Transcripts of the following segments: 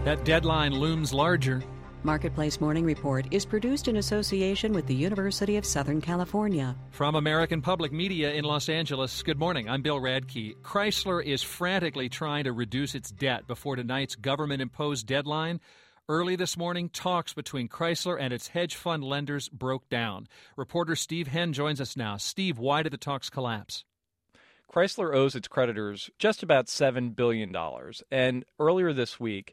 That deadline looms larger. Marketplace Morning Report is produced in association with the University of Southern California. From American Public Media in Los Angeles, good morning. I'm Bill Radke. Chrysler is frantically trying to reduce its debt before tonight's government-imposed deadline. Early this morning, talks between Chrysler and its hedge fund lenders broke down. Reporter Steve Henn joins us now. Steve, why did the talks collapse? Chrysler owes its creditors just about $7 billion. And earlier this week,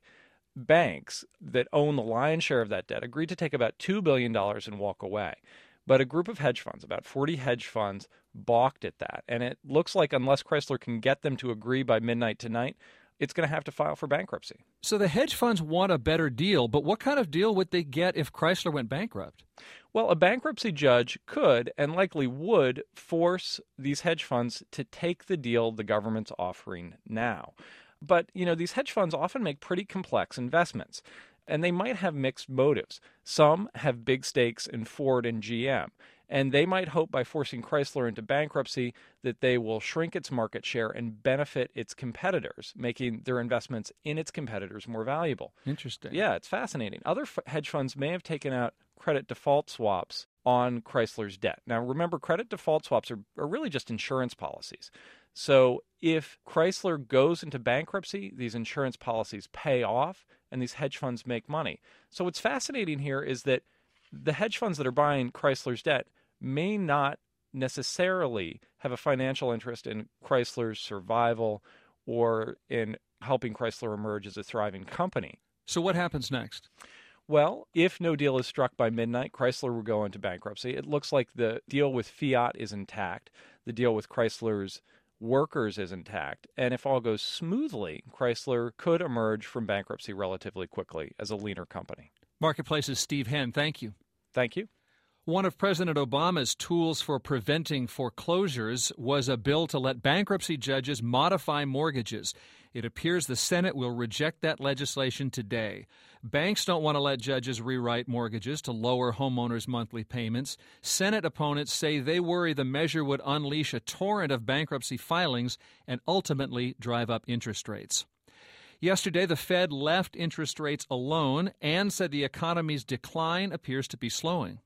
banks that own the lion's share of that debt agreed to take about $2 billion and walk away. But a group of hedge funds, about 40 hedge funds, balked at that. And it looks like unless Chrysler can get them to agree by midnight tonight, it's going to have to file for bankruptcy. So the hedge funds want a better deal, but what kind of deal would they get if Chrysler went bankrupt? Well, a bankruptcy judge could and likely would force these hedge funds to take the deal the government's offering now. But, these hedge funds often make pretty complex investments, and they might have mixed motives. Some have big stakes in Ford and GM, and they might hope by forcing Chrysler into bankruptcy that they will shrink its market share and benefit its competitors, making their investments in its competitors more valuable. Interesting. Yeah, it's fascinating. Other hedge funds may have taken out credit default swaps on Chrysler's debt. Now, remember, credit default swaps are really just insurance policies. So if Chrysler goes into bankruptcy, these insurance policies pay off and these hedge funds make money. So what's fascinating here is that the hedge funds that are buying Chrysler's debt may not necessarily have a financial interest in Chrysler's survival or in helping Chrysler emerge as a thriving company. So what happens next? Well, if no deal is struck by midnight, Chrysler will go into bankruptcy. It looks like the deal with Fiat is intact. The deal with Chrysler's workers is intact. And if all goes smoothly, Chrysler could emerge from bankruptcy relatively quickly as a leaner company. Marketplace's Steve Henn, thank you. Thank you. One of President Obama's tools for preventing foreclosures was a bill to let bankruptcy judges modify mortgages. It appears the Senate will reject that legislation today. Banks don't want to let judges rewrite mortgages to lower homeowners' monthly payments. Senate opponents say they worry the measure would unleash a torrent of bankruptcy filings and ultimately drive up interest rates. Yesterday, the Fed left interest rates alone and said the economy's decline appears to be slowing.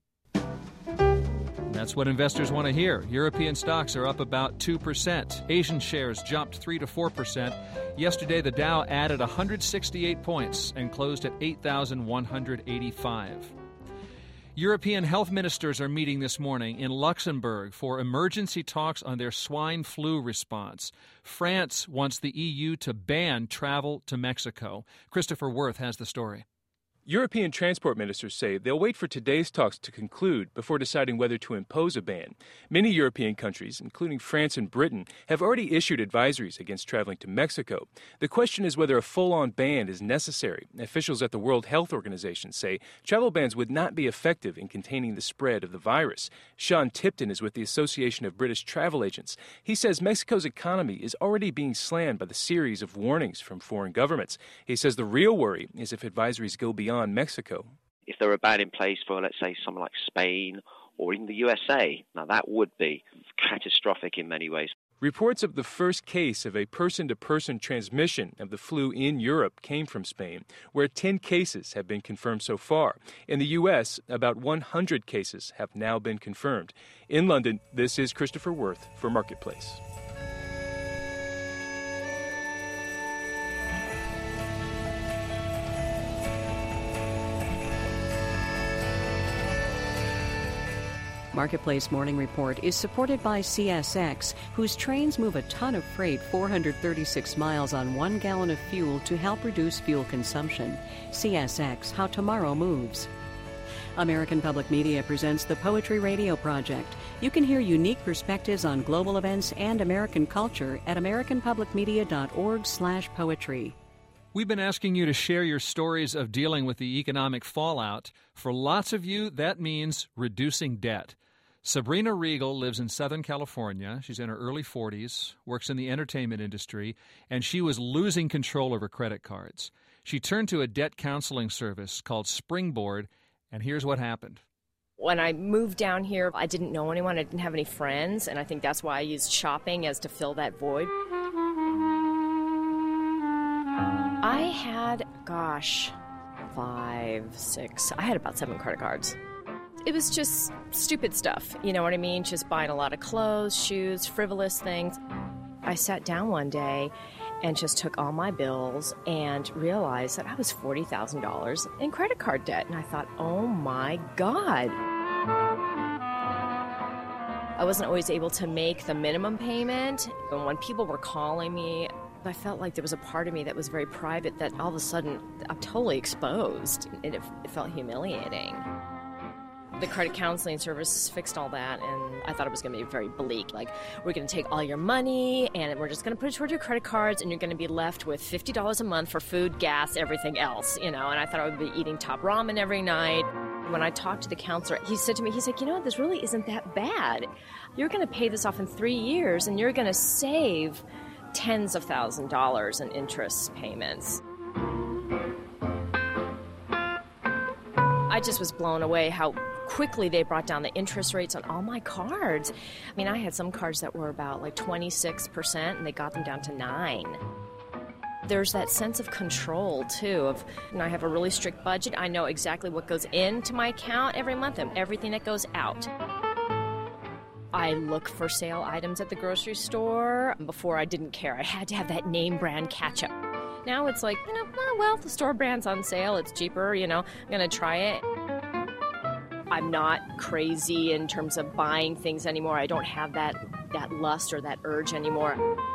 That's what investors want to hear. European stocks are up about 2%. Asian shares jumped 3 to 4%. Yesterday, the Dow added 168 points and closed at 8,185. European health ministers are meeting this morning in Luxembourg for emergency talks on their swine flu response. France wants the EU to ban travel to Mexico. Christopher Worth has the story. European transport ministers say they'll wait for today's talks to conclude before deciding whether to impose a ban. Many European countries, including France and Britain, have already issued advisories against traveling to Mexico. The question is whether a full-on ban is necessary. Officials at the World Health Organization say travel bans would not be effective in containing the spread of the virus. Sean Tipton is with the Association of British Travel Agents. He says Mexico's economy is already being slammed by the series of warnings from foreign governments. He says the real worry is if advisories go beyond Mexico. If there were a ban in place for, let's say, someone like Spain or even the USA, now that would be catastrophic in many ways. Reports of the first case of a person-to-person transmission of the flu in Europe came from Spain, where 10 cases have been confirmed so far. In the U.S., about 100 cases have now been confirmed. In London, this is Christopher Worth for Marketplace. Marketplace Morning Report is supported by CSX, whose trains move a ton of freight 436 miles on 1 gallon of fuel to help reduce fuel consumption. CSX, how tomorrow moves. American Public Media presents the Poetry Radio Project. You can hear unique perspectives on global events and American culture at americanpublicmedia.org/poetry. We've been asking you to share your stories of dealing with the economic fallout. For lots of you, that means reducing debt. Sabrina Regal lives in Southern California. She's in her early 40s, works in the entertainment industry, and she was losing control of her credit cards. She turned to a debt counseling service called Springboard, and here's what happened. When I moved down here, I didn't know anyone. I didn't have any friends, and I think that's why I used shopping as to fill that void. I had, 5, 6. I had about 7 credit cards. It was just stupid stuff, you know what I mean? Just buying a lot of clothes, shoes, frivolous things. I sat down one day and just took all my bills and realized that I was $40,000 in credit card debt. And I thought, oh my God. I wasn't always able to make the minimum payment. And when people were calling me, I felt like there was a part of me that was very private that all of a sudden I'm totally exposed. And it felt humiliating. The credit counseling service fixed all that, and I thought it was going to be very bleak. Like, we're going to take all your money, and we're just going to put it toward your credit cards, and you're going to be left with $50 a month for food, gas, everything else, you know. And I thought I would be eating top ramen every night. When I talked to the counselor, he said to me, he's like, this really isn't that bad. You're going to pay this off in 3 years, and you're going to save tens of thousands of dollars in interest payments. I just was blown away how quickly they brought down the interest rates on all my cards. I mean, I had some cards that were about 26%, and they got them down to 9%. There's that sense of control, too, I have a really strict budget. I know exactly what goes into my account every month and everything that goes out. I look for sale items at the grocery store. Before, I didn't care. I had to have that name brand ketchup. Now it's like, the store brand's on sale. It's cheaper, I'm going to try it. I'm not crazy in terms of buying things anymore. I don't have that lust or that urge anymore.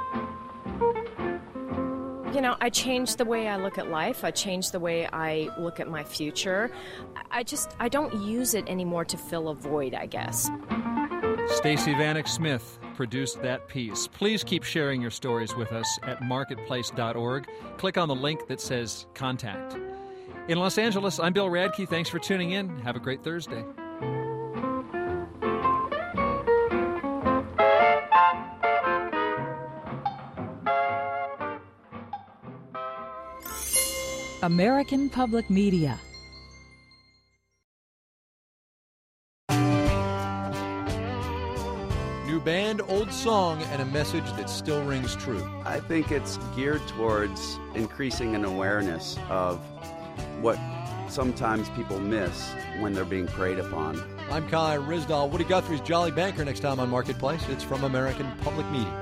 I changed the way I look at life. I changed the way I look at my future. I don't use it anymore to fill a void, I guess. Stacey Vanek Smith produced that piece. Please keep sharing your stories with us at marketplace.org. Click on the link that says Contact. In Los Angeles, I'm Bill Radke. Thanks for tuning in. Have a great Thursday. American Public Media. New band, old song, and a message that still rings true. I think it's geared towards increasing an awareness of what sometimes people miss when they're being preyed upon. I'm Kai Ryssdal. Woody Guthrie's Jolly Banker next time on Marketplace. It's from American Public Media.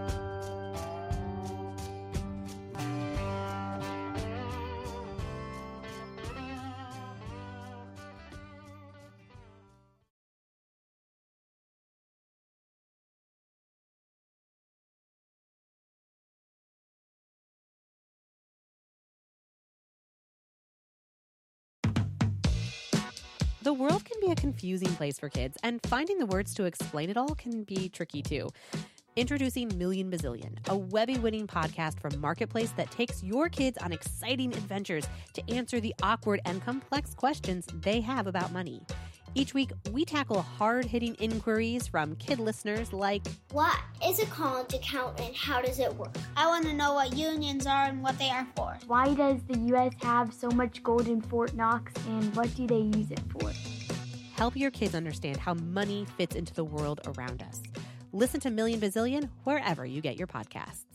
The world can be a confusing place for kids, and finding the words to explain it all can be tricky too. Introducing Million Bazillion, a Webby-winning podcast from Marketplace that takes your kids on exciting adventures to answer the awkward and complex questions they have about money. Each week, we tackle hard-hitting inquiries from kid listeners like, what is a college account and how does it work? I want to know what unions are and what they are for. Why does the U.S. have so much gold in Fort Knox, and what do they use it for? Help your kids understand how money fits into the world around us. Listen to Million Bazillion wherever you get your podcasts.